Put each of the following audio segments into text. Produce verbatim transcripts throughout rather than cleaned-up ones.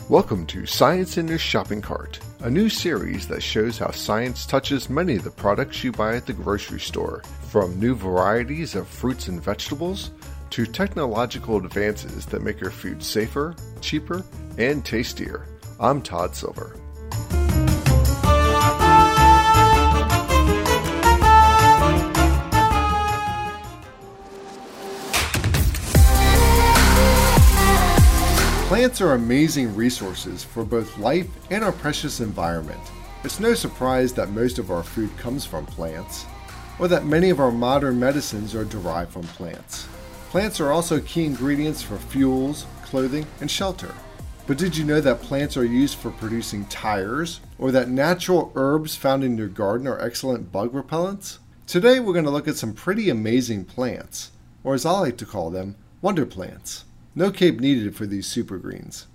Welcome to Science in Your Shopping Cart, a new series that shows how science touches many of the products you buy at the grocery store, from new varieties of fruits and vegetables to technological advances that make your food safer, cheaper, and tastier. I'm Todd Silver. Plants are amazing resources for both life and our precious environment. It's no surprise that most of our food comes from plants, or that many of our modern medicines are derived from plants. Plants are also key ingredients for fuels, clothing, and shelter. But did you know that plants are used for producing tires, or that natural herbs found in your garden are excellent bug repellents? Today we're going to look at some pretty amazing plants, or as I like to call them, wonder plants. No cape needed for these super greens.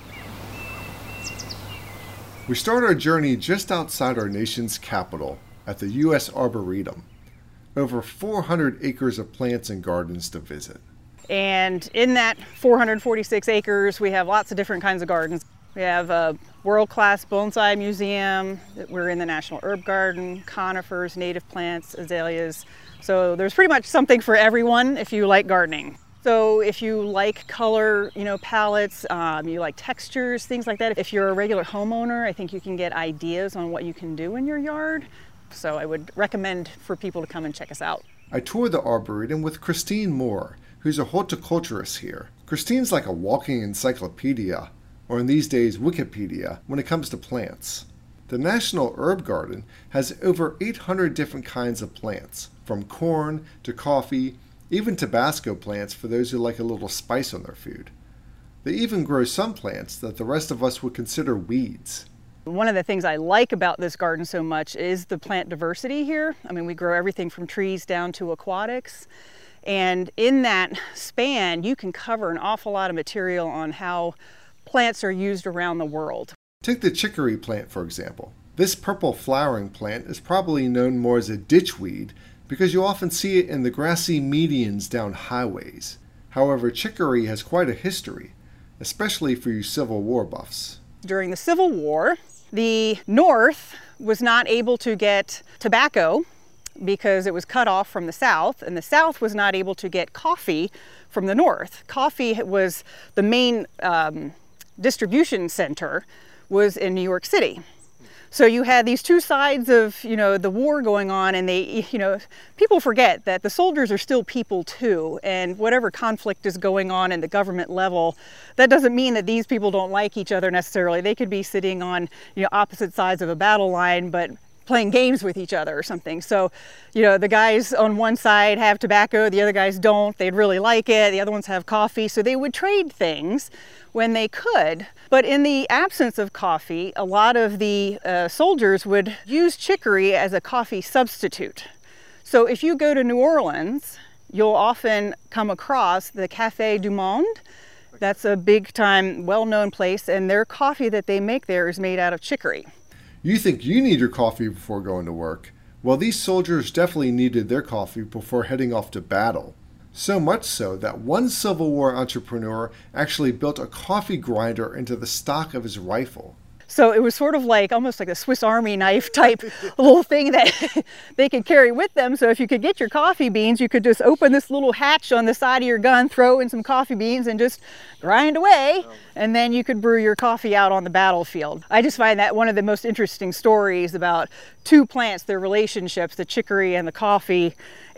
We start our journey just outside our nation's capital at the U S Arboretum. Over four hundred acres of plants and gardens to visit. And in that four hundred forty-six acres, we have lots of different kinds of gardens. We have a world-class bonsai museum. We're in the National Herb Garden, conifers, native plants, azaleas. So there's pretty much something for everyone if you like gardening. So if you like color, you know, palettes, um, you like textures, things like that. If you're a regular homeowner, I think you can get ideas on what you can do in your yard. So I would recommend for people to come and check us out. I toured the Arboretum with Christine Moore, who's a horticulturist here. Christine's like a walking encyclopedia, or in these days, Wikipedia, when it comes to plants. The National Herb Garden has over eight hundred different kinds of plants, from corn to coffee, even Tabasco plants for those who like a little spice on their food. They even grow some plants that the rest of us would consider weeds. One of the things I like about this garden so much is the plant diversity here. I mean, we grow everything from trees down to aquatics. And in that span, you can cover an awful lot of material on how plants are used around the world. Take the chicory plant, for example. This purple flowering plant is probably known more as a ditchweed because you often see it in the grassy medians down highways. However, chicory has quite a history, especially for you Civil War buffs. During the Civil War, the North was not able to get tobacco because it was cut off from the South, and the South was not able to get coffee from the North. Coffee was the main um, distribution center was in New York City. So you had these two sides of, you know, the war going on, and they, you know, people forget that the soldiers are still people too, and whatever conflict is going on in the government level, that doesn't mean that these people don't like each other necessarily. They could be sitting on, you know, opposite sides of a battle line, but playing games with each other or something. So, you know, the guys on one side have tobacco, the other guys don't. They'd really like it. The other ones have coffee. So they would trade things when they could. But in the absence of coffee, a lot of the uh, soldiers would use chicory as a coffee substitute. So if you go to New Orleans, you'll often come across the Café du Monde. That's a big time, well-known place, and their coffee that they make there is made out of chicory. You think you need your coffee before going to work? Well, these soldiers definitely needed their coffee before heading off to battle. So much so that one Civil War entrepreneur actually built a coffee grinder into the stock of his rifle. So it was sort of like almost like a Swiss Army knife type little thing that they could carry with them. So if you could get your coffee beans, you could just open this little hatch on the side of your gun, throw in some coffee beans, and just grind away. And then you could brew your coffee out on the battlefield. I just find that one of the most interesting stories about two plants, their relationships, the chicory and the coffee,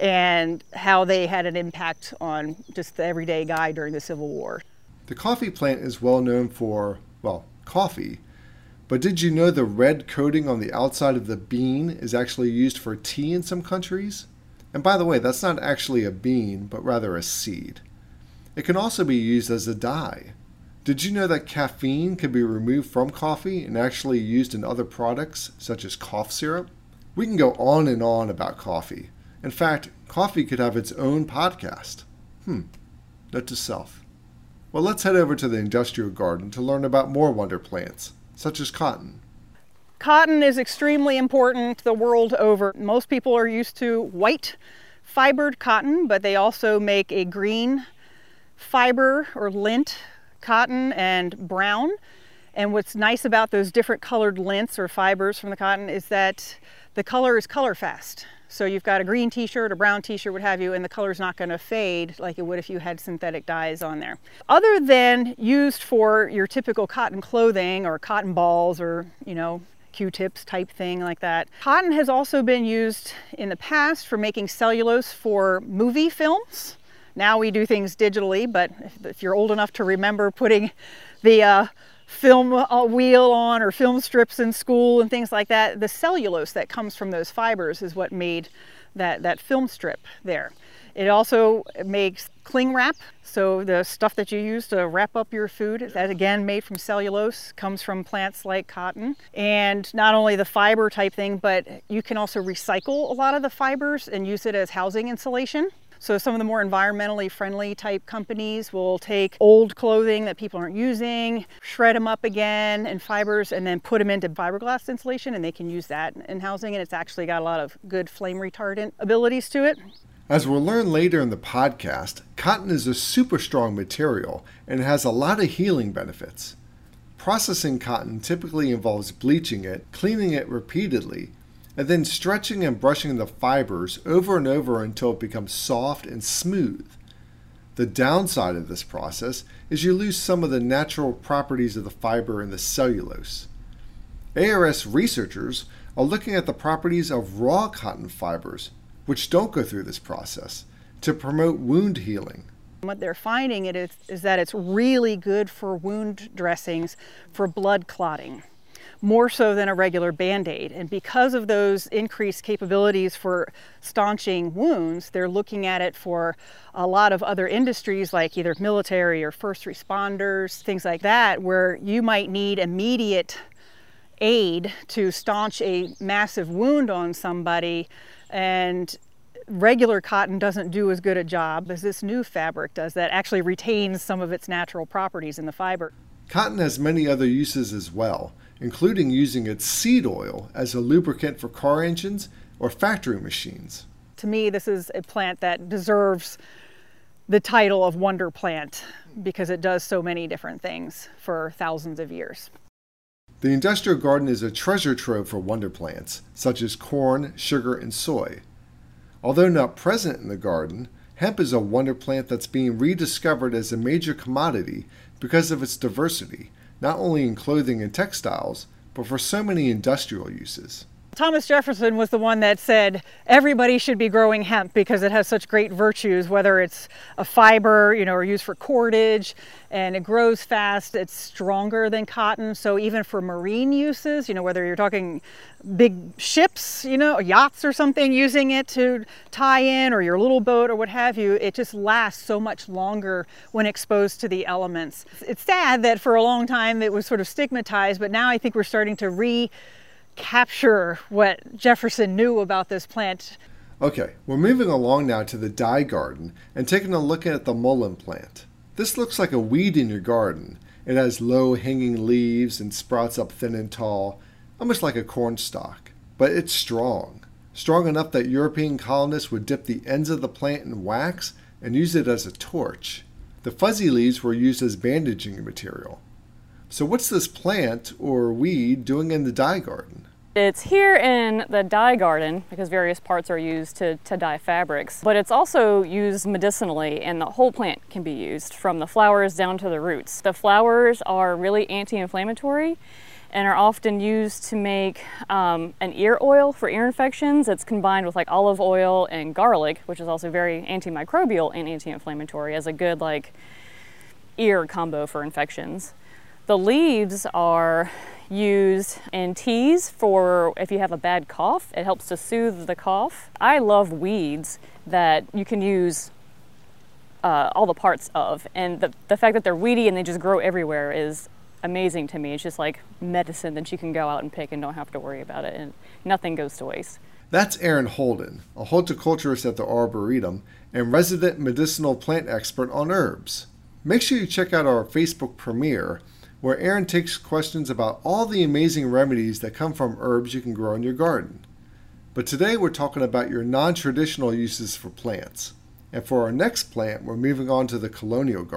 and how they had an impact on just the everyday guy during the Civil War. The coffee plant is well known for, well, coffee. But did you know the red coating on the outside of the bean is actually used for tea in some countries? And by the way, that's not actually a bean, but rather a seed. It can also be used as a dye. Did you know that caffeine can be removed from coffee and actually used in other products, such as cough syrup? We can go on and on about coffee. In fact, coffee could have its own podcast. Hmm, note to self. Well, let's head over to the industrial garden to learn about more wonder plants, such as cotton. Cotton is extremely important the world over. Most people are used to white fibered cotton, but they also make a green fiber or lint cotton and brown. And what's nice about those different colored lintz or fibers from the cotton is that the color is color fast. So you've got a green t-shirt, a brown t-shirt, what have you, and the color's not going to fade like it would if you had synthetic dyes on there. Other than used for your typical cotton clothing or cotton balls or, you know, Q-tips type thing like that, cotton has also been used in the past for making cellulose for movie films. Now we do things digitally, but if, if you're old enough to remember putting the uh, film wheel on or film strips in school and things like that, the cellulose that comes from those fibers is what made that, that film strip there. It also makes cling wrap, so the stuff that you use to wrap up your food, that again made from cellulose, comes from plants like cotton. And not only the fiber type thing, but you can also recycle a lot of the fibers and use it as housing insulation. So some of the more environmentally friendly type companies will take old clothing that people aren't using, shred them up again in fibers, and then put them into fiberglass insulation, and they can use that in housing, and it's actually got a lot of good flame retardant abilities to it. As we'll learn later in the podcast, cotton is a super strong material and has a lot of healing benefits. Processing cotton typically involves bleaching it, cleaning it repeatedly, and then stretching and brushing the fibers over and over until it becomes soft and smooth. The downside of this process is you lose some of the natural properties of the fiber in the cellulose. A R S researchers are looking at the properties of raw cotton fibers, which don't go through this process, to promote wound healing. What they're finding it is, is that it's really good for wound dressings for blood clotting, more so than a regular Band-Aid. And because of those increased capabilities for staunching wounds, they're looking at it for a lot of other industries like either military or first responders, things like that, where you might need immediate aid to staunch a massive wound on somebody, and regular cotton doesn't do as good a job as this new fabric does that actually retains some of its natural properties in the fiber. Cotton has many other uses as well, including using its seed oil as a lubricant for car engines or factory machines. To me, this is a plant that deserves the title of wonder plant because it does so many different things for thousands of years. The industrial garden is a treasure trove for wonder plants, such as corn, sugar, and soy. Although not present in the garden, hemp is a wonder plant that's being rediscovered as a major commodity because of its diversity, not only in clothing and textiles, but for so many industrial uses. Thomas Jefferson was the one that said everybody should be growing hemp because it has such great virtues, whether it's a fiber, you know, or used for cordage, and it grows fast, it's stronger than cotton. So even for marine uses, you know, whether you're talking big ships, you know, yachts or something, using it to tie in, or your little boat or what have you, it just lasts so much longer when exposed to the elements. It's sad that for a long time it was sort of stigmatized, but now I think we're starting to re capture what Jefferson knew about this plant. Okay, we're moving along now to the dye garden and taking a look at the mullein plant. This looks like a weed in your garden. It has low hanging leaves and sprouts up thin and tall, almost like a corn stalk. But it's strong. Strong enough that European colonists would dip the ends of the plant in wax and use it as a torch. The fuzzy leaves were used as bandaging material. So what's this plant or weed doing in the dye garden? It's here in the dye garden because various parts are used to, to dye fabrics, but it's also used medicinally, and the whole plant can be used from the flowers down to the roots. The flowers are really anti-inflammatory and are often used to make um, an ear oil for ear infections. It's combined with like olive oil and garlic, which is also very antimicrobial and anti-inflammatory, as a good like ear combo for infections. The leaves are used in teas for if you have a bad cough. It helps to soothe the cough. I love weeds that you can use uh, all the parts of, and the, the fact that they're weedy and they just grow everywhere is amazing to me. It's just like medicine that you can go out and pick and don't have to worry about it, and nothing goes to waste. That's Erin Holden, a horticulturist at the Arboretum and resident medicinal plant expert on herbs. Make sure you check out our Facebook premiere, where Erin takes questions about all the amazing remedies that come from herbs you can grow in your garden. But today we're talking about your non-traditional uses for plants. And for our next plant, we're moving on to the colonial garden.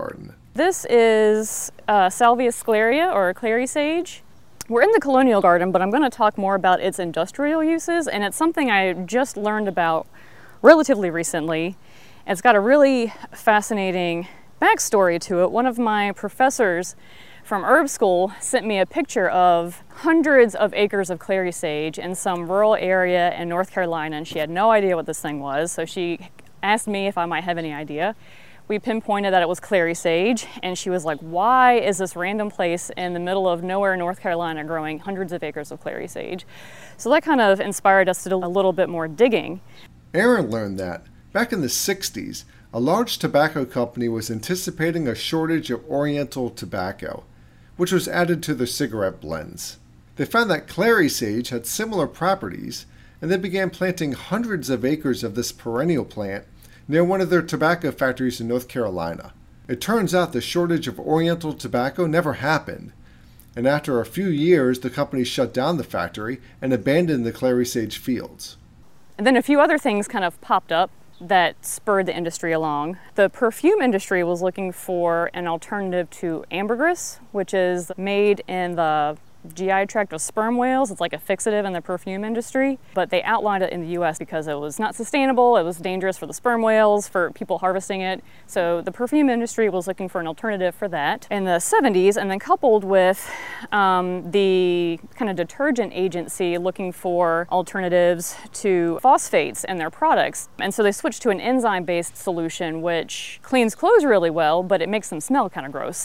This is uh, Salvia scleria, or clary sage. We're in the colonial garden, but I'm going to talk more about its industrial uses, and it's something I just learned about relatively recently. It's got a really fascinating backstory to it. One of my professors from herb school sent me a picture of hundreds of acres of clary sage in some rural area in North Carolina, and she had no idea what this thing was, so she asked me if I might have any idea. We pinpointed that it was clary sage, and she was like, why is this random place in the middle of nowhere, North Carolina, growing hundreds of acres of clary sage? So that kind of inspired us to do a little bit more digging. Aaron learned that back in the sixties, a large tobacco company was anticipating a shortage of Oriental tobacco, which was added to their cigarette blends. They found that clary sage had similar properties, and they began planting hundreds of acres of this perennial plant near one of their tobacco factories in North Carolina. It turns out the shortage of Oriental tobacco never happened, and after a few years the company shut down the factory and abandoned the clary sage fields. And then a few other things kind of popped up that spurred the industry along. The perfume industry was looking for an alternative to ambergris, which is made in the G I tract of sperm whales. It's like a fixative in the perfume industry, but they outlawed it in the U S because it was not sustainable, it was dangerous for the sperm whales, for people harvesting it. So the perfume industry was looking for an alternative for that in the seventies, and then coupled with um, the kind of detergent agency looking for alternatives to phosphates in their products. And so they switched to an enzyme-based solution which cleans clothes really well, but it makes them smell kind of gross.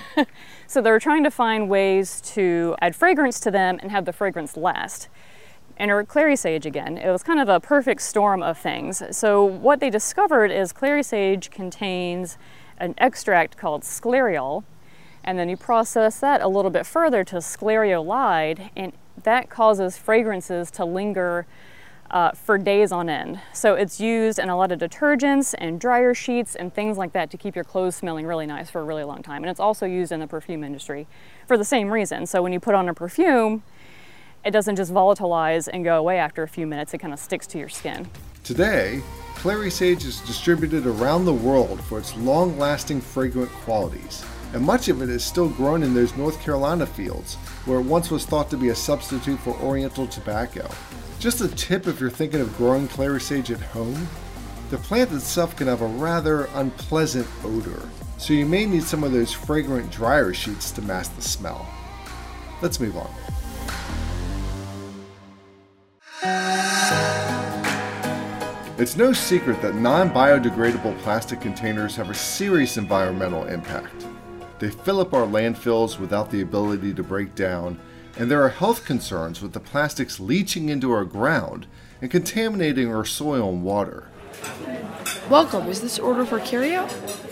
So they were trying to find ways to add fragrance to them and have the fragrance last. Enter clary sage again. It was kind of a perfect storm of things. So what they discovered is clary sage contains an extract called sclereol, and then you process that a little bit further to sclereolide, and that causes fragrances to linger Uh, for days on end. So it's used in a lot of detergents and dryer sheets and things like that to keep your clothes smelling really nice for a really long time. And it's also used in the perfume industry for the same reason. So when you put on a perfume, it doesn't just volatilize and go away after a few minutes, it kind of sticks to your skin. Today, clary sage is distributed around the world for its long-lasting fragrant qualities, and much of it is still grown in those North Carolina fields where it once was thought to be a substitute for Oriental tobacco. Just a tip if you're thinking of growing clary sage at home, the plant itself can have a rather unpleasant odor, so you may need some of those fragrant dryer sheets to mask the smell. Let's move on. It's no secret that non-biodegradable plastic containers have a serious environmental impact. They fill up our landfills without the ability to break down, and there are health concerns with the plastics leaching into our ground and contaminating our soil and water. Welcome, is this order for carryout?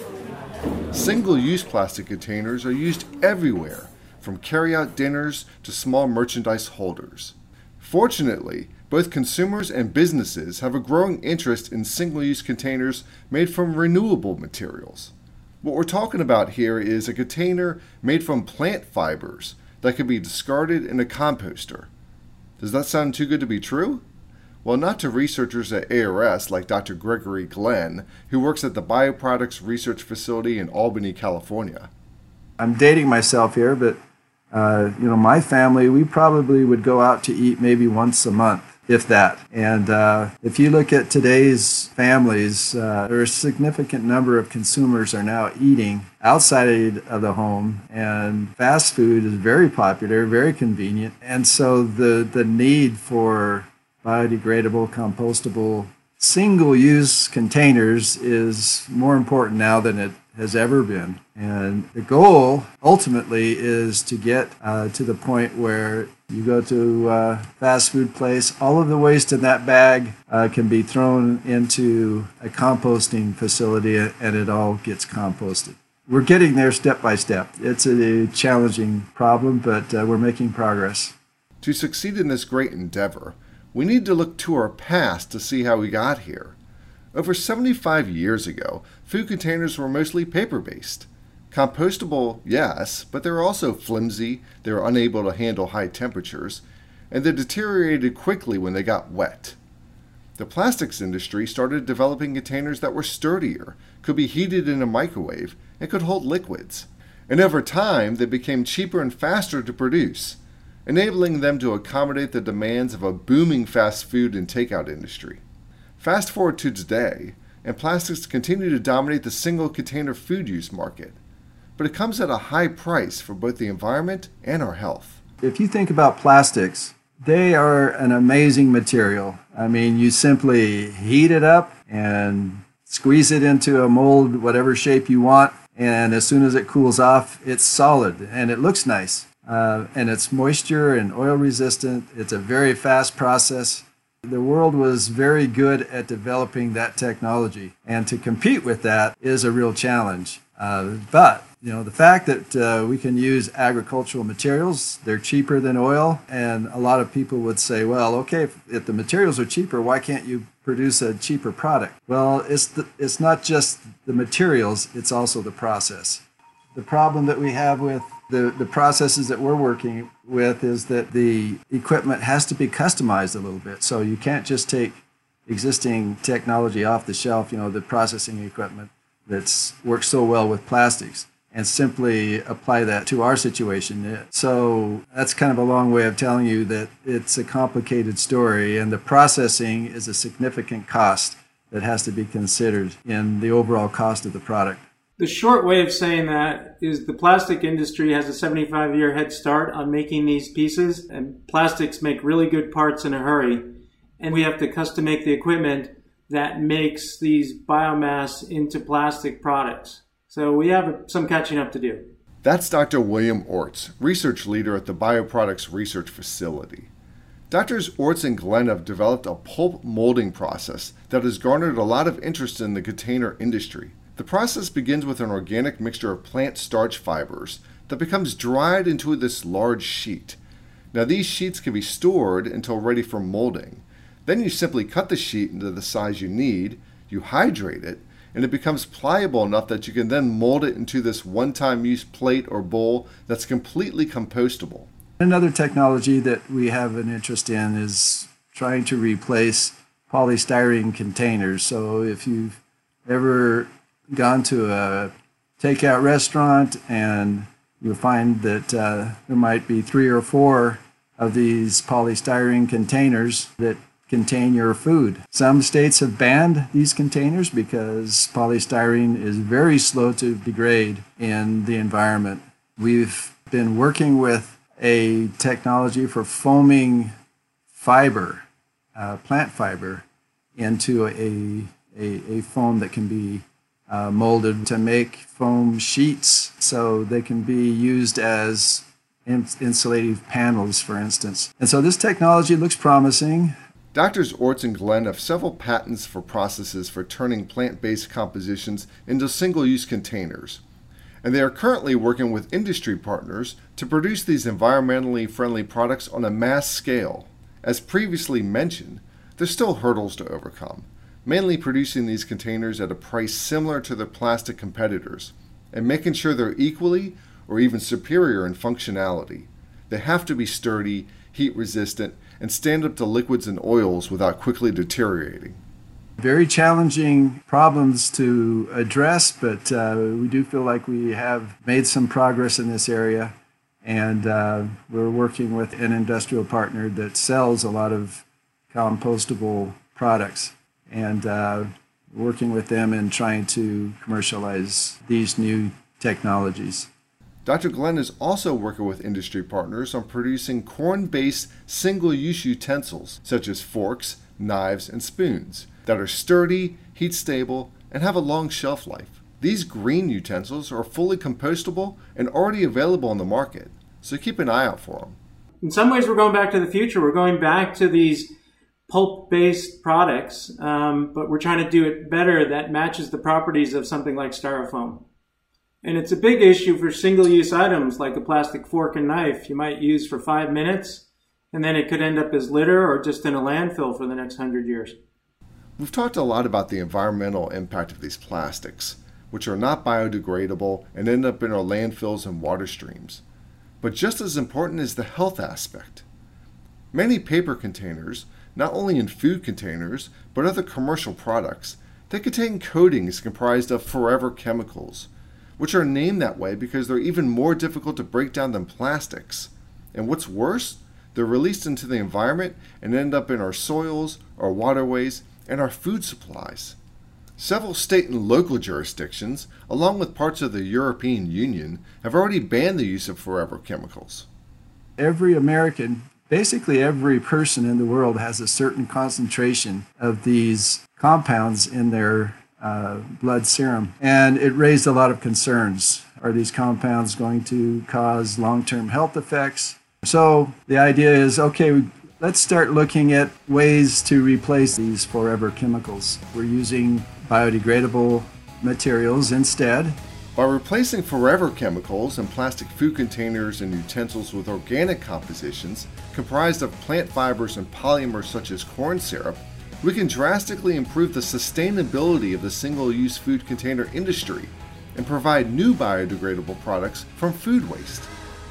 Single-use plastic containers are used everywhere, from carry-out dinners to small merchandise holders. Fortunately, both consumers and businesses have a growing interest in single-use containers made from renewable materials. What we're talking about here is a container made from plant fibers that can be discarded in a composter. Does that sound too good to be true? Well, not to researchers at A R S like Doctor Gregory Glenn, who works at the Bioproducts Research Facility in Albany, California. I'm dating myself here, but uh, you know, my family, we probably would go out to eat maybe once a month, if that. And uh, if you look at today's families, uh, there are a significant number of consumers are now eating outside of the home, and fast food is very popular, very convenient. And so the, the need for biodegradable, compostable, single-use containers is more important now than it has ever been. And the goal ultimately is to get uh, to the point where you go to a fast food place, all of the waste in that bag uh, can be thrown into a composting facility and it all gets composted. We're getting there step by step. It's a challenging problem, but uh, we're making progress. To succeed in this great endeavor, we need to look to our past to see how we got here. Over seventy-five years ago, food containers were mostly paper-based. Compostable, yes, but they were also flimsy, they were unable to handle high temperatures, and they deteriorated quickly when they got wet. The plastics industry started developing containers that were sturdier, could be heated in a microwave, and could hold liquids. And over time, they became cheaper and faster to produce, enabling them to accommodate the demands of a booming fast food and takeout industry. Fast forward to today, and plastics continue to dominate the single container food use market. But it comes at a high price for both the environment and our health. If you think about plastics, they are an amazing material. I mean, you simply heat it up and squeeze it into a mold, whatever shape you want, and as soon as it cools off, it's solid and it looks nice. Uh, and it's moisture and oil resistant. It's a very fast process. The world was very good at developing that technology, and to compete with that is a real challenge. Uh, but you know, the fact that uh, we can use agricultural materials, they're cheaper than oil, and a lot of people would say, well, okay, if, if the materials are cheaper, why can't you produce a cheaper product? Well, it's the, it's not just the materials, it's also the process. The problem that we have with the, the processes that we're working with is that the equipment has to be customized a little bit. So you can't just take existing technology off the shelf, you know, the processing equipment that's works so well with plastics, and simply apply that to our situation. So that's kind of a long way of telling you that it's a complicated story, and the processing is a significant cost that has to be considered in the overall cost of the product. The short way of saying that is the plastic industry has a seventy-five year head start on making these pieces, and plastics make really good parts in a hurry. And we have to custom make the equipment that makes these biomass into plastic products. So we have some catching up to do. That's Doctor William Orts, research leader at the Bioproducts Research Facility. Doctors Orts and Glenn have developed a pulp molding process that has garnered a lot of interest in the container industry. The process begins with an organic mixture of plant starch fibers that becomes dried into this large sheet. Now these sheets can be stored until ready for molding. Then you simply cut the sheet into the size you need, you hydrate it, and it becomes pliable enough that you can then mold it into this one-time use plate or bowl that's completely compostable. Another technology that we have an interest in is trying to replace polystyrene containers. So if you've ever gone to a takeout restaurant and you'll find that uh, there might be three or four of these polystyrene containers that contain your food. Some states have banned these containers because polystyrene is very slow to degrade in the environment. We've been working with a technology for foaming fiber, uh, plant fiber, into a, a, a foam that can be uh, molded to make foam sheets so they can be used as insulative panels, for instance. And so this technology looks promising. Doctors Orts and Glenn have several patents for processes for turning plant-based compositions into single-use containers, and they are currently working with industry partners to produce these environmentally friendly products on a mass scale. As previously mentioned, there's still hurdles to overcome, mainly producing these containers at a price similar to their plastic competitors, and making sure they're equally or even superior in functionality. They have to be sturdy, heat-resistant, and stand up to liquids and oils without quickly deteriorating. Very challenging problems to address, but uh, we do feel like we have made some progress in this area, and uh, we're working with an industrial partner that sells a lot of compostable products, and uh, working with them and trying to commercialize these new technologies. Doctor Glenn is also working with industry partners on producing corn-based single-use utensils, such as forks, knives, and spoons, that are sturdy, heat-stable, and have a long shelf life. These green utensils are fully compostable and already available on the market, so keep an eye out for them. In some ways, we're going back to the future. We're going back to these pulp-based products, um, but we're trying to do it better that matches the properties of something like styrofoam. And it's a big issue for single-use items like a plastic fork and knife you might use for five minutes, and then it could end up as litter or just in a landfill for the next hundred years. We've talked a lot about the environmental impact of these plastics, which are not biodegradable and end up in our landfills and water streams. But just as important is the health aspect. Many paper containers not only in food containers, but other commercial products that contain coatings comprised of forever chemicals, which are named that way because they're even more difficult to break down than plastics. And what's worse, they're released into the environment and end up in our soils, our waterways, and our food supplies. Several state and local jurisdictions, along with parts of the European Union, have already banned the use of forever chemicals. Every American, basically every person in the world, has a certain concentration of these compounds in their uh, blood serum. And it raised a lot of concerns. Are these compounds going to cause long-term health effects? So the idea is, okay, let's start looking at ways to replace these forever chemicals. We're using biodegradable materials instead. By replacing forever chemicals in plastic food containers and utensils with organic compositions comprised of plant fibers and polymers such as corn syrup, we can drastically improve the sustainability of the single-use food container industry and provide new biodegradable products from food waste.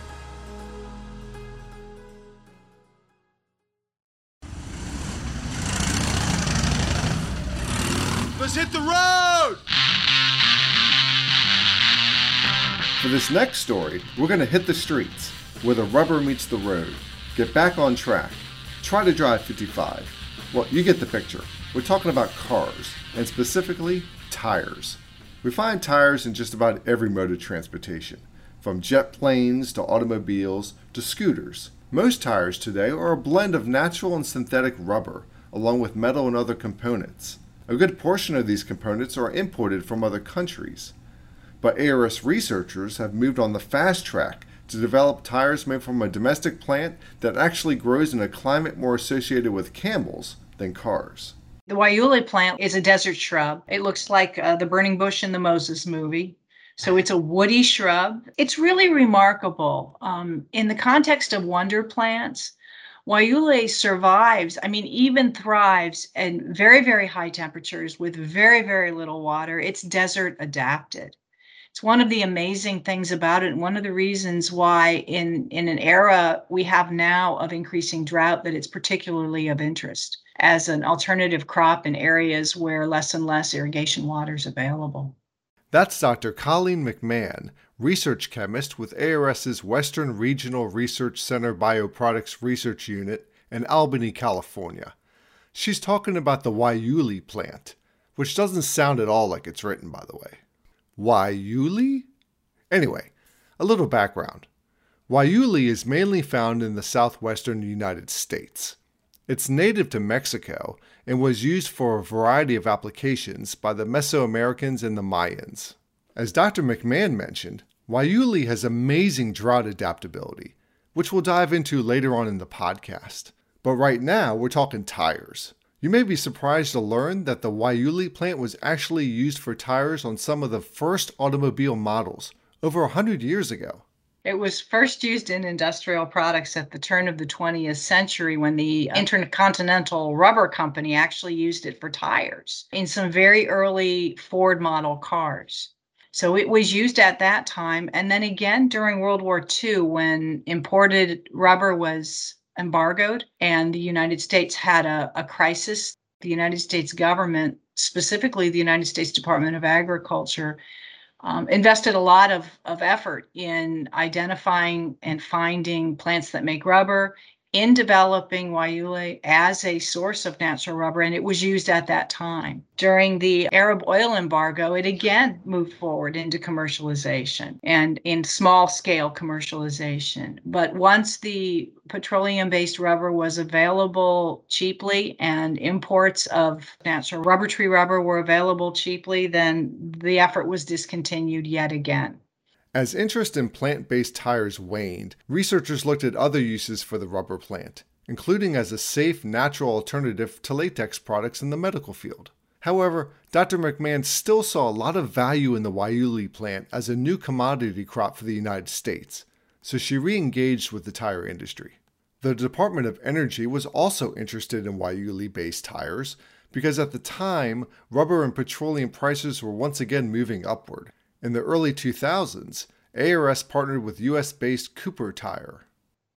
Let's hit the road! For this next story, we're going to hit the streets, where the rubber meets the road, get back on track, try to drive fifty-five. Well, you get the picture. We're talking about cars, and specifically, tires. We find tires in just about every mode of transportation, from jet planes to automobiles to scooters. Most tires today are a blend of natural and synthetic rubber, along with metal and other components. A good portion of these components are imported from other countries. But A R S researchers have moved on the fast track to develop tires made from a domestic plant that actually grows in a climate more associated with camels than cars. The Waiuli plant is a desert shrub. It looks like uh, the burning bush in the Moses movie. So it's a woody shrub. It's really remarkable. Um, in the context of wonder plants, Waiuli survives, I mean, even thrives at very, very high temperatures with very, very little water. It's desert adapted. It's one of the amazing things about it, and one of the reasons why in, in an era we have now of increasing drought that it's particularly of interest as an alternative crop in areas where less and less irrigation water is available. That's Doctor Colleen McMahon, research chemist with ARS's Western Regional Research Center Bioproducts Research Unit in Albany, California. She's talking about the Waiuli plant, which doesn't sound at all like it's written, by the way. Waiuli? Anyway, a little background. Waiuli is mainly found in the southwestern United States. It's native to Mexico and was used for a variety of applications by the Mesoamericans and the Mayans. As Doctor McMahon mentioned, Waiuli has amazing drought adaptability, which we'll dive into later on in the podcast. But right now, we're talking tires. You may be surprised to learn that the Waiuli plant was actually used for tires on some of the first automobile models over one hundred years ago. It was first used in industrial products at the turn of the twentieth century when the Intercontinental Rubber Company actually used it for tires in some very early Ford model cars. So it was used at that time. And then again during World War Two, when imported rubber was embargoed and the United States had a, a crisis, the United States government, specifically the United States Department of Agriculture, Um, invested a lot of, of effort in identifying and finding plants that make rubber, in developing Waiuli as a source of natural rubber, and it was used at that time. During the Arab oil embargo, it again moved forward into commercialization and in small-scale commercialization. But once the petroleum-based rubber was available cheaply and imports of natural rubber tree rubber were available cheaply, then the effort was discontinued yet again. As interest in plant-based tires waned, researchers looked at other uses for the rubber plant, including as a safe, natural alternative to latex products in the medical field. However, Doctor McMahon still saw a lot of value in the Waiuli plant as a new commodity crop for the United States, so she re-engaged with the tire industry. The Department of Energy was also interested in Waiuli-based tires because at the time, rubber and petroleum prices were once again moving upward. In the early two thousands, A R S partnered with U S-based Cooper Tire.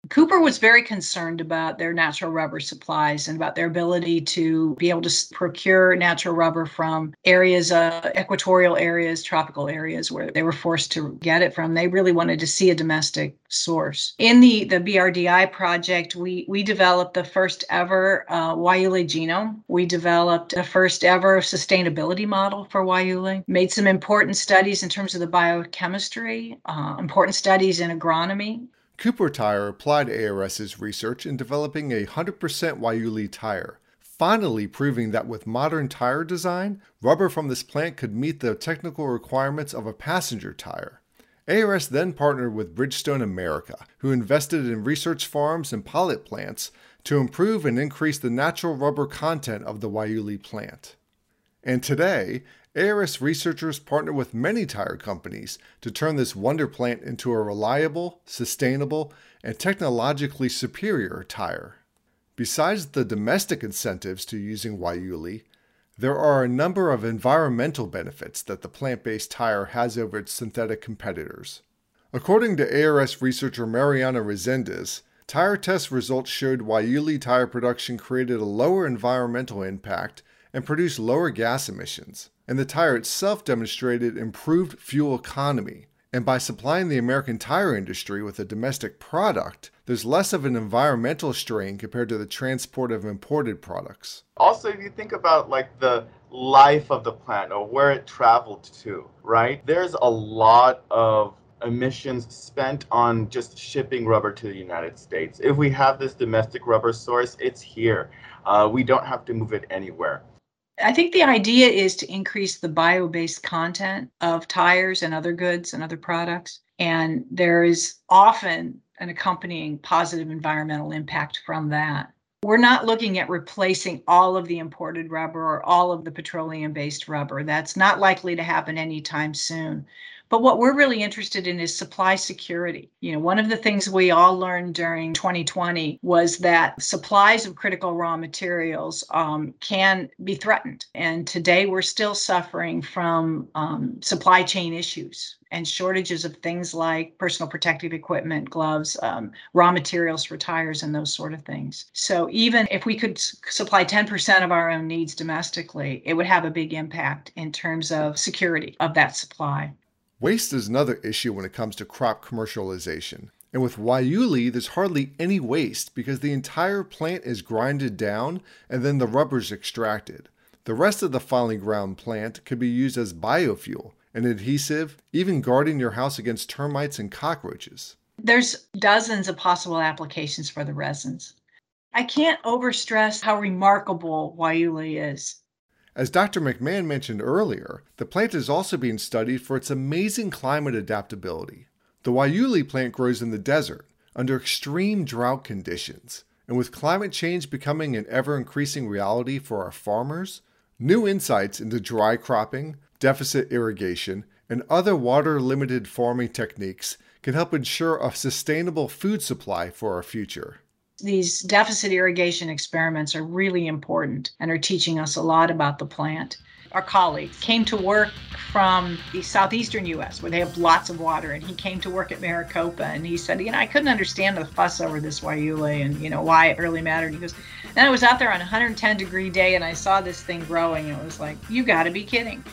Cooper was very concerned about their natural rubber supplies and about their ability to be able to procure natural rubber from areas, uh, equatorial areas, tropical areas where they were forced to get it from. They really wanted to see a domestic source. In the, the B R D I project, we, we developed the first ever uh, Waiule genome. We developed the first ever sustainability model for Waiule, made some important studies in terms of the biochemistry, uh, important studies in agronomy. Cooper Tire applied ARS's research in developing a one hundred percent Waiule tire, finally proving that with modern tire design, rubber from this plant could meet the technical requirements of a passenger tire. A R S then partnered with Bridgestone America, who invested in research farms and pilot plants to improve and increase the natural rubber content of the Waiule plant. And today, A R S researchers partner with many tire companies to turn this wonder plant into a reliable, sustainable, and technologically superior tire. Besides the domestic incentives to using Waiule, there are a number of environmental benefits that the plant-based tire has over its synthetic competitors. According to A R S researcher Mariana Resendez, tire test results showed Waiule tire production created a lower environmental impact and produced lower gas emissions, and the tire itself demonstrated improved fuel economy. And by supplying the American tire industry with a domestic product, there's less of an environmental strain compared to the transport of imported products. Also, if you think about like the life of the plant or where it traveled to, right? There's a lot of emissions spent on just shipping rubber to the United States. If we have this domestic rubber source, it's here. Uh, we don't have to move it anywhere. I think the idea is to increase the bio-based content of tires and other goods and other products. And there is often an accompanying positive environmental impact from that. We're not looking at replacing all of the imported rubber or all of the petroleum-based rubber. That's not likely to happen anytime soon. But what we're really interested in is supply security. You know, one of the things we all learned during twenty twenty was that supplies of critical raw materials um, can be threatened. And today we're still suffering from um, supply chain issues and shortages of things like personal protective equipment, gloves, um, raw materials for tires, and those sort of things. So even if we could s- supply ten percent of our own needs domestically, it would have a big impact in terms of security of that supply. Waste is another issue when it comes to crop commercialization. And with Waiule, there's hardly any waste because the entire plant is grinded down and then the rubber's extracted. The rest of the finely ground plant could be used as biofuel, an adhesive, even guarding your house against termites and cockroaches. There's dozens of possible applications for the resins. I can't overstress how remarkable Waiule is. As Doctor McMahon mentioned earlier, the plant is also being studied for its amazing climate adaptability. The Waiule plant grows in the desert, under extreme drought conditions, and with climate change becoming an ever-increasing reality for our farmers, new insights into dry cropping, deficit irrigation, and other water-limited farming techniques can help ensure a sustainable food supply for our future. These deficit irrigation experiments are really important and are teaching us a lot about the plant. Our colleague came to work from the southeastern U S where they have lots of water, and he came to work at Maricopa, and he said, you know, I couldn't understand the fuss over this Waiule and, you know, why it really mattered. He goes, then I was out there on a one hundred ten degree day and I saw this thing growing, and it was like, you got to be kidding.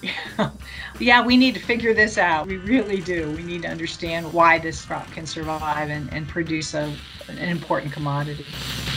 Yeah, we need to figure this out. We really do. We need to understand why this crop can survive and, and produce a, an important commodity.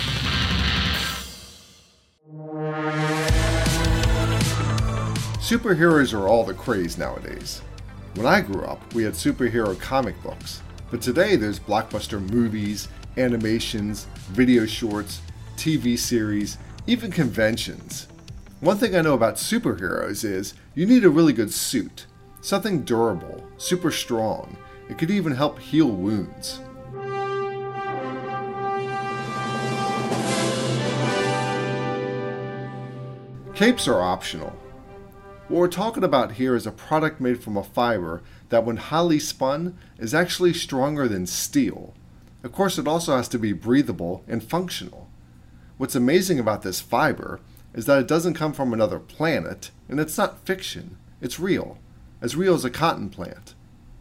Superheroes are all the craze nowadays. When I grew up, we had superhero comic books, but today there's blockbuster movies, animations, video shorts, T V series, even conventions. One thing I know about superheroes is you need a really good suit, something durable, super strong. It could even help heal wounds. Capes are optional. What we're talking about here is a product made from a fiber that when highly spun is actually stronger than steel. Of course, it also has to be breathable and functional. What's amazing about this fiber is that it doesn't come from another planet, and it's not fiction, it's real, as real as a cotton plant.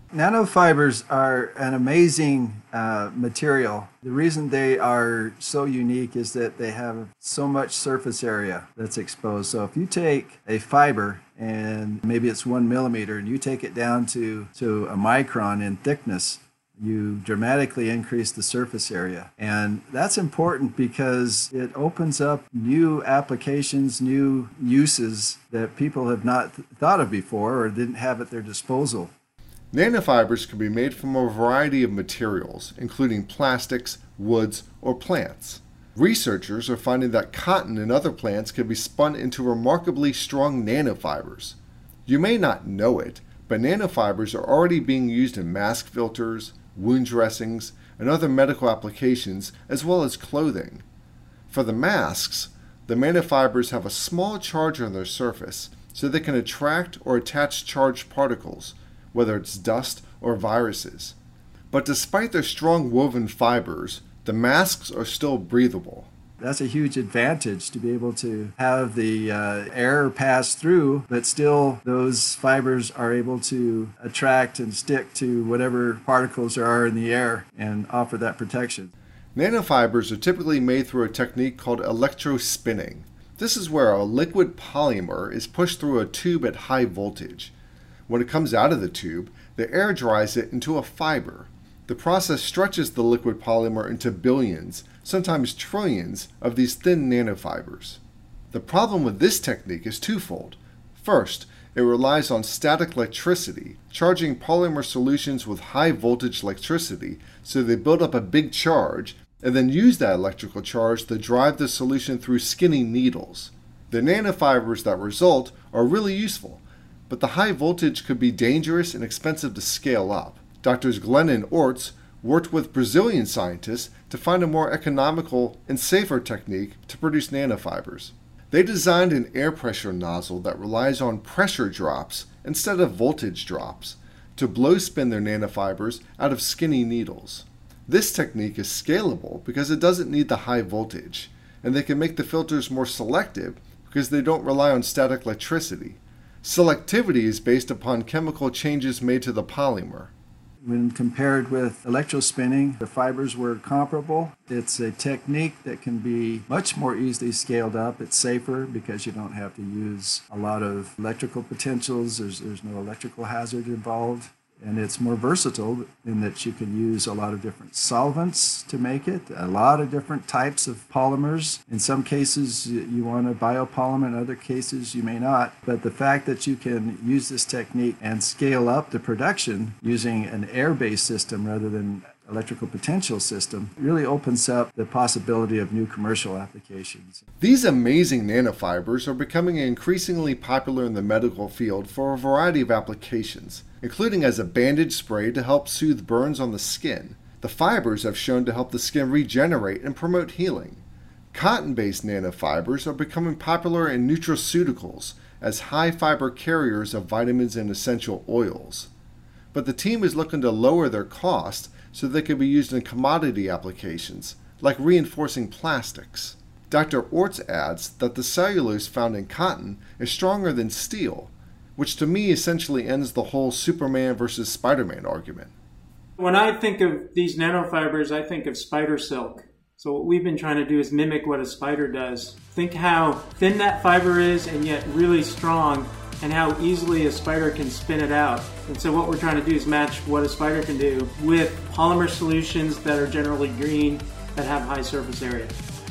Nanofibers are an amazing uh, material. The reason they are so unique is that they have so much surface area that's exposed. So if you take a fiber and maybe it's one millimeter and you take it down to, to a micron in thickness, you dramatically increase the surface area. And that's important because it opens up new applications, new uses that people have not th- thought of before or didn't have at their disposal. Nanofibers can be made from a variety of materials, including plastics, woods, or plants. Researchers are finding that cotton and other plants can be spun into remarkably strong nanofibers. You may not know it, but nanofibers are already being used in mask filters, wound dressings, and other medical applications, as well as clothing. For the masks, the nanofibers have a small charge on their surface, so they can attract or attach charged particles, whether it's dust or viruses. But despite their strong woven fibers, the masks are still breathable. That's a huge advantage to be able to have the uh, air pass through, but still those fibers are able to attract and stick to whatever particles there are in the air and offer that protection. Nanofibers are typically made through a technique called electrospinning. This is where a liquid polymer is pushed through a tube at high voltage. When it comes out of the tube, the air dries it into a fiber. The process stretches the liquid polymer into billions, sometimes trillions, of these thin nanofibers. The problem with this technique is twofold. First, it relies on static electricity, charging polymer solutions with high voltage electricity, so they build up a big charge, and then use that electrical charge to drive the solution through skinny needles. The nanofibers that result are really useful, but the high voltage could be dangerous and expensive to scale up. Doctors Glenn and Orts worked with Brazilian scientists to find a more economical and safer technique to produce nanofibers. They designed an air pressure nozzle that relies on pressure drops instead of voltage drops to blow spin their nanofibers out of skinny needles. This technique is scalable because it doesn't need the high voltage, and they can make the filters more selective because they don't rely on static electricity. Selectivity is based upon chemical changes made to the polymer. When compared with electrospinning, the fibers were comparable. It's a technique that can be much more easily scaled up. It's safer because you don't have to use a lot of electrical potentials. There's, there's no electrical hazard involved. And it's more versatile in that you can use a lot of different solvents to make it, a lot of different types of polymers. In some cases, you want a biopolymer. In other cases, you may not. But the fact that you can use this technique and scale up the production using an air-based system rather than electrical potential system really opens up the possibility of new commercial applications. These amazing nanofibers are becoming increasingly popular in the medical field for a variety of applications, including as a bandage spray to help soothe burns on the skin. The fibers have shown to help the skin regenerate and promote healing. Cotton-based nanofibers are becoming popular in nutraceuticals as high-fiber carriers of vitamins and essential oils. But the team is looking to lower their cost so they can be used in commodity applications, like reinforcing plastics. Doctor Orts adds that the cellulose found in cotton is stronger than steel, which to me essentially ends the whole Superman versus Spider-Man argument. When I think of these nanofibers, I think of spider silk. So what we've been trying to do is mimic what a spider does. Think how thin that fiber is and yet really strong, and how easily a spider can spin it out. And so what we're trying to do is match what a spider can do with polymer solutions that are generally green, that have high surface area.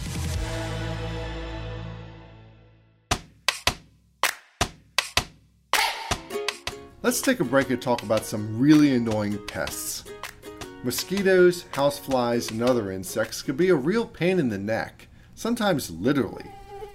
Let's take a break and talk about some really annoying pests. Mosquitoes, houseflies, and other insects can be a real pain in the neck, sometimes literally.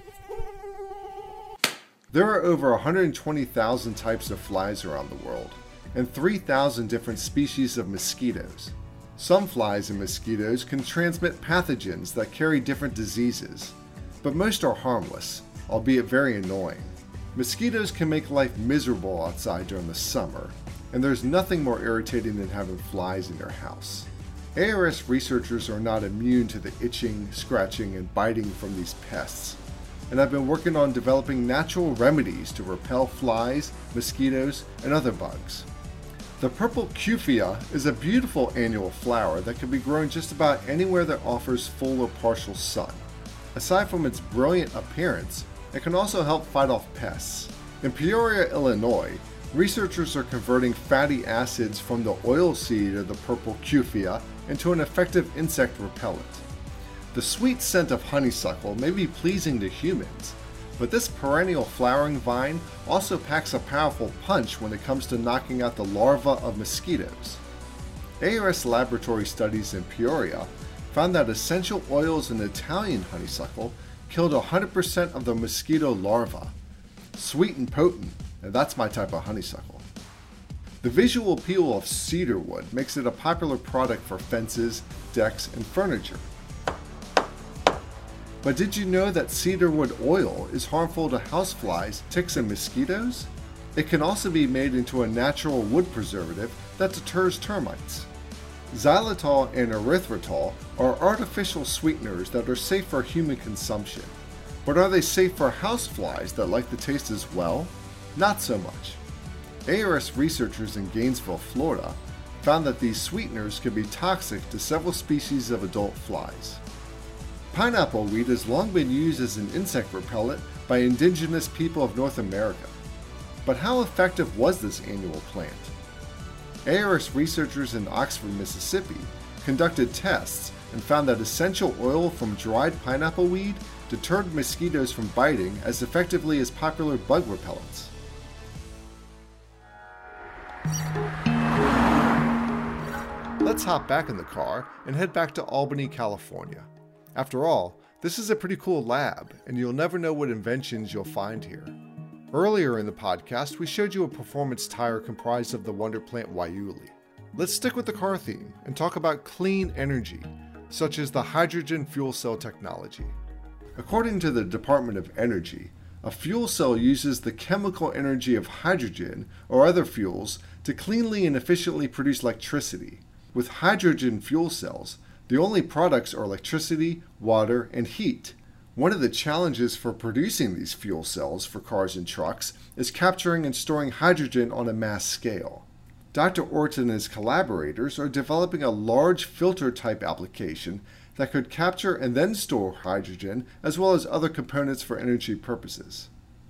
There are over one hundred twenty thousand types of flies around the world, and three thousand different species of mosquitoes. Some flies and mosquitoes can transmit pathogens that carry different diseases, but most are harmless, albeit very annoying. Mosquitoes can make life miserable outside during the summer, and there's nothing more irritating than having flies in your house. A R S researchers are not immune to the itching, scratching, and biting from these pests, and I've been working on developing natural remedies to repel flies, mosquitoes, and other bugs. The purple Cufea is a beautiful annual flower that can be grown just about anywhere that offers full or partial sun. Aside from its brilliant appearance, it can also help fight off pests. In Peoria, Illinois, researchers are converting fatty acids from the oil seed of the purple Cufea into an effective insect repellent. The sweet scent of honeysuckle may be pleasing to humans, but this perennial flowering vine also packs a powerful punch when it comes to knocking out the larvae of mosquitoes. A R S laboratory studies in Peoria found that essential oils in Italian honeysuckle killed one hundred percent of the mosquito larvae. Sweet and potent, and that's my type of honeysuckle. The visual appeal of cedar wood makes it a popular product for fences, decks, and furniture. But did you know that cedarwood oil is harmful to houseflies, ticks, and mosquitoes? It can also be made into a natural wood preservative that deters termites. Xylitol and erythritol are artificial sweeteners that are safe for human consumption. But are they safe for houseflies that like the taste as well? Not so much. A R S researchers in Gainesville, Florida, found that these sweeteners can be toxic to several species of adult flies. Pineapple weed has long been used as an insect repellent by indigenous people of North America. But how effective was this annual plant? A R S researchers in Oxford, Mississippi, conducted tests and found that essential oil from dried pineapple weed deterred mosquitoes from biting as effectively as popular bug repellents. Let's hop back in the car and head back to Albany, California. After all, this is a pretty cool lab, and you'll never know what inventions you'll find here. Earlier in the podcast, we showed you a performance tire comprised of the wonder plant Waiuli. Let's stick with the car theme and talk about clean energy, such as the hydrogen fuel cell technology. According to the Department of Energy, a fuel cell uses the chemical energy of hydrogen or other fuels to cleanly and efficiently produce electricity. With hydrogen fuel cells, the only products are electricity, water, and heat. One of the challenges for producing these fuel cells for cars and trucks is capturing and storing hydrogen on a mass scale. Doctor Orton and his collaborators are developing a large filter-type application that could capture and then store hydrogen as well as other components for energy purposes.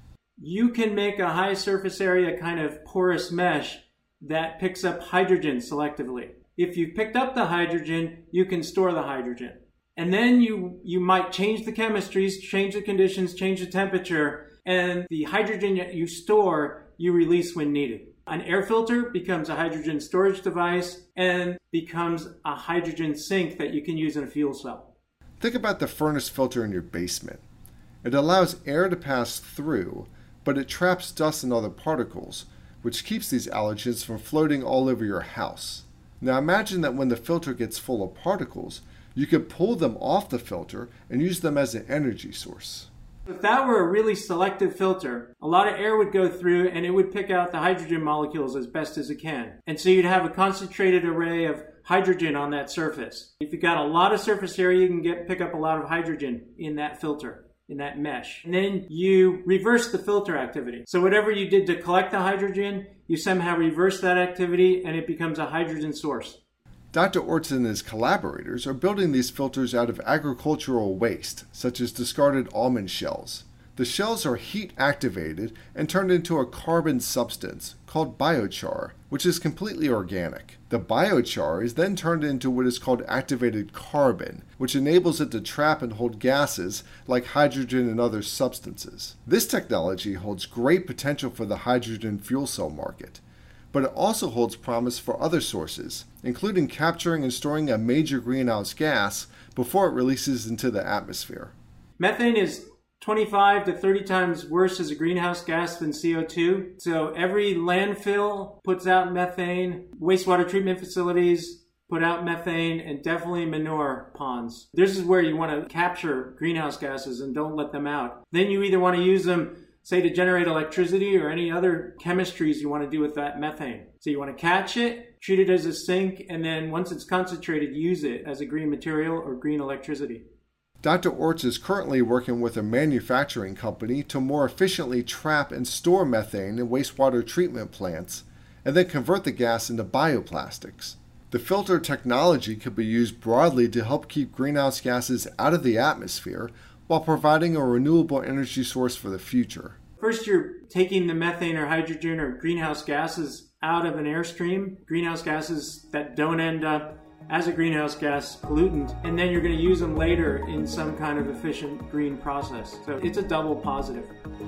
You can make a high surface area kind of porous mesh that picks up hydrogen selectively. If you've picked up the hydrogen, you can store the hydrogen. And then you, you might change the chemistries, change the conditions, change the temperature, and the hydrogen that you store, you release when needed. An air filter becomes a hydrogen storage device and becomes a hydrogen sink that you can use in a fuel cell. Think about the furnace filter in your basement. It allows air to pass through, but it traps dust and other particles, which keeps these allergens from floating all over your house. Now imagine that when the filter gets full of particles, you could pull them off the filter and use them as an energy source. If that were a really selective filter, a lot of air would go through and it would pick out the hydrogen molecules as best as it can. And so you'd have a concentrated array of hydrogen on that surface. If you've got a lot of surface area, you can get pick up a lot of hydrogen in that filter, in that mesh. And then you reverse the filter activity. So whatever you did to collect the hydrogen, you somehow reverse that activity and it becomes a hydrogen source. Doctor Orton and his collaborators are building these filters out of agricultural waste, such as discarded almond shells. The shells are heat activated and turned into a carbon substance called biochar, which is completely organic. The biochar is then turned into what is called activated carbon, which enables it to trap and hold gases like hydrogen and other substances. This technology holds great potential for the hydrogen fuel cell market, but it also holds promise for other sources, including capturing and storing a major greenhouse gas before it releases into the atmosphere. Methane is twenty-five to thirty times worse as a greenhouse gas than C O two. So every landfill puts out methane, wastewater treatment facilities put out methane, and definitely manure ponds. This is where you want to capture greenhouse gases and don't let them out. Then you either want to use them, say, to generate electricity or any other chemistries you want to do with that methane. So you want to catch it, treat it as a sink, and then once it's concentrated, use it as a green material or green electricity. Doctor Orts is currently working with a manufacturing company to more efficiently trap and store methane in wastewater treatment plants and then convert the gas into bioplastics. The filter technology could be used broadly to help keep greenhouse gases out of the atmosphere while providing a renewable energy source for the future. First, you're taking the methane or hydrogen or greenhouse gases out of an airstream, greenhouse gases that don't end up as a greenhouse gas pollutant, and then you're going to use them later in some kind of efficient green process. So it's a double positive.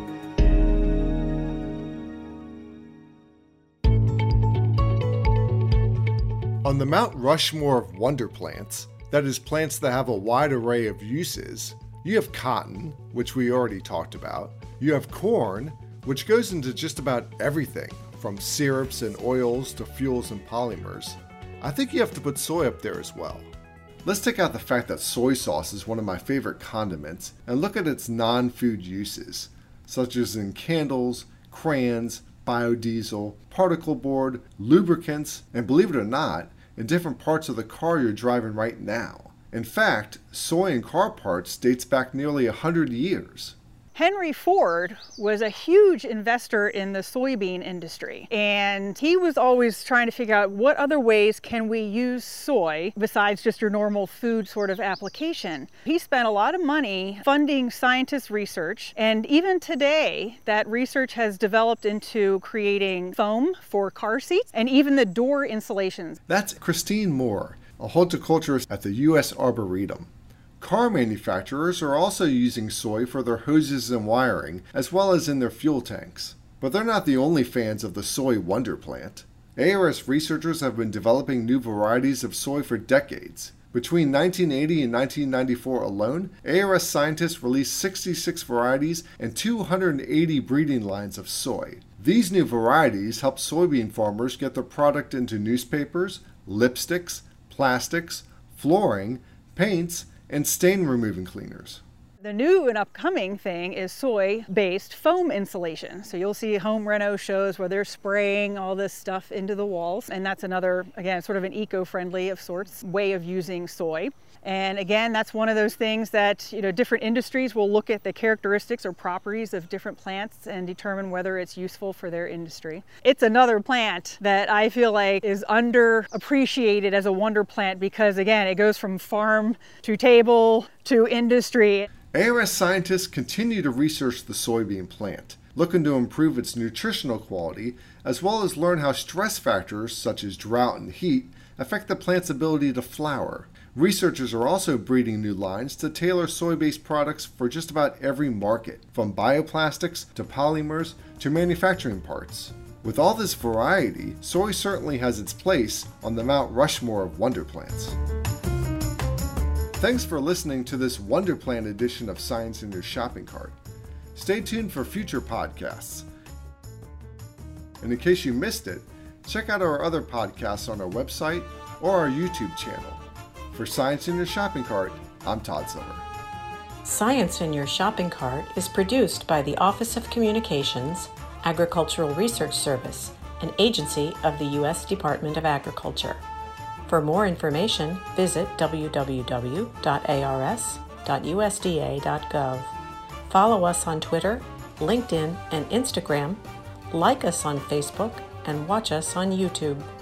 On the Mount Rushmore of wonder plants, that is plants that have a wide array of uses, you have cotton, which we already talked about. You have corn, which goes into just about everything, from syrups and oils to fuels and polymers. I think you have to put soy up there as well. Let's take out the fact that soy sauce is one of my favorite condiments and look at its non-food uses, such as in candles, crayons, biodiesel, particle board, lubricants, and believe it or not, in different parts of the car you're driving right now. In fact, soy in car parts dates back nearly one hundred years. Henry Ford was a huge investor in the soybean industry, and he was always trying to figure out what other ways can we use soy besides just your normal food sort of application. He spent a lot of money funding scientist research, and even today that research has developed into creating foam for car seats and even the door insulations. That's Christine Moore, a horticulturist at the U S Arboretum. Car manufacturers are also using soy for their hoses and wiring, as well as in their fuel tanks. But they're not the only fans of the soy wonder plant. A R S researchers have been developing new varieties of soy for decades. Between nineteen eighty and nineteen ninety-four alone, A R S scientists released sixty-six varieties and two hundred eighty breeding lines of soy. These new varieties help soybean farmers get their product into newspapers, lipsticks, plastics, flooring, paints, and stain removing cleaners. The new and upcoming thing is soy-based foam insulation. So you'll see home reno shows where they're spraying all this stuff into the walls, and that's another, again, sort of an eco-friendly of sorts way of using soy. And again, that's one of those things that, you know, different industries will look at the characteristics or properties of different plants and determine whether it's useful for their industry. It's another plant that I feel like is underappreciated as a wonder plant because, again, it goes from farm to table to industry. A R S scientists continue to research the soybean plant, looking to improve its nutritional quality, as well as learn how stress factors such as drought and heat affect the plant's ability to flower. Researchers are also breeding new lines to tailor soy-based products for just about every market, from bioplastics to polymers to manufacturing parts. With all this variety, soy certainly has its place on the Mount Rushmore of wonder plants. Thanks for listening to this Wonder Plant edition of Science in Your Shopping Cart. Stay tuned for future podcasts. And in case you missed it, check out our other podcasts on our website or our YouTube channel. For Science in Your Shopping Cart, I'm Todd Silver. Science in Your Shopping Cart is produced by the Office of Communications, Agricultural Research Service, an agency of the U S Department of Agriculture. For more information, visit w w w dot a r s dot u s d a dot gov. Follow us on Twitter, LinkedIn, and Instagram, like us on Facebook, and watch us on YouTube.